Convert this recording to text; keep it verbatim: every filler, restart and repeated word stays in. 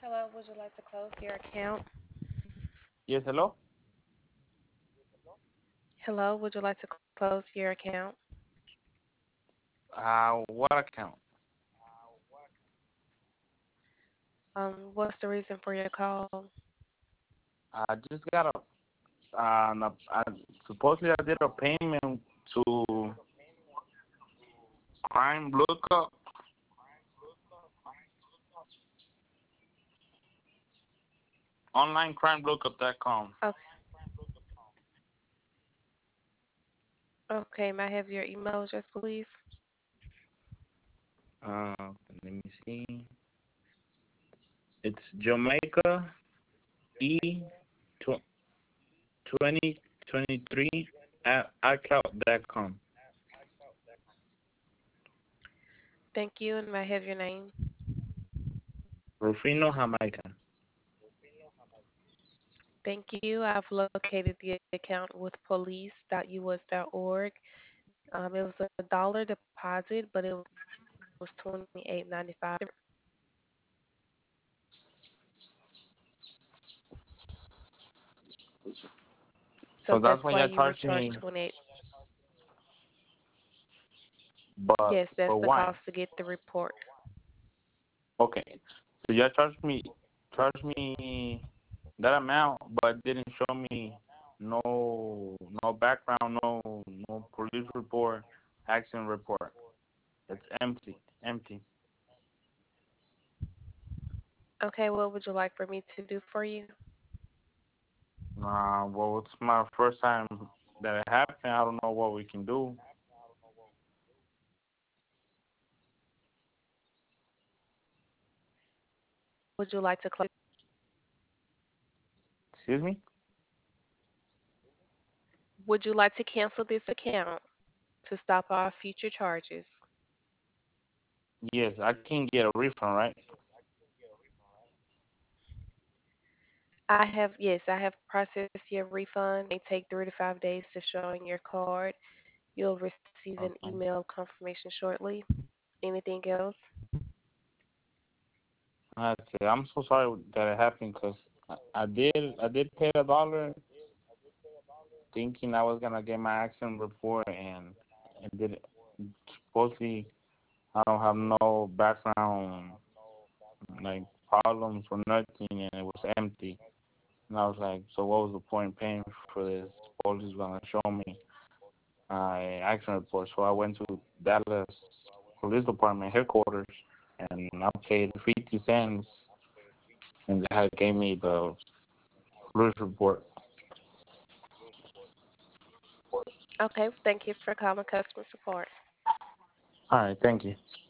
Hello, would you like to close your account? Yes, hello? Hello, would you like to close your account? Uh, what account? Um, what's the reason for your call? I just got a, uh, an- I, supposedly I did a payment to Crime Lookup, online crime lookup dot com. Okay, okay, may I have your email address, please? Uh, let me see. It's Jamaica E twenty twenty three at iCloud dot com. Thank you, and may I have your name? Rufino Jamaica. Thank you. I've located the account with police dot u s dot org. Um, it was a dollar deposit, but it was twenty-eight ninety-five. So So that's that's why why y'all you were charged charged me, twenty-eight. but Yes, that's but the why? cost to get the report. Okay, so y'all charged me, charged me that amount, but didn't show me no no background, no no police report, accident report. It's empty, empty. Okay, what would you like for me to do for you? Uh, well, it's my first time that it happened. I don't know what we can do. Would you like to close? Excuse me? Would you like to cancel this account to stop our future charges? Yes, I can get a refund, right? I have, yes, I have processed your refund. It may take three to five days to show on your card. You'll receive an Okay. email confirmation shortly. Anything else? That's it. I'm so sorry that it happened because I, I did I did pay a dollar thinking I was gonna get my accident report and it did supposedly I don't have no background like problems or nothing and it was empty. And I was like, so what was the point paying for this? Police gonna show me my accident report. So I went to Dallas Police Department headquarters and I paid fifty cents and they had gave me the police report. Okay, thank you for calling customer support. All right, thank you.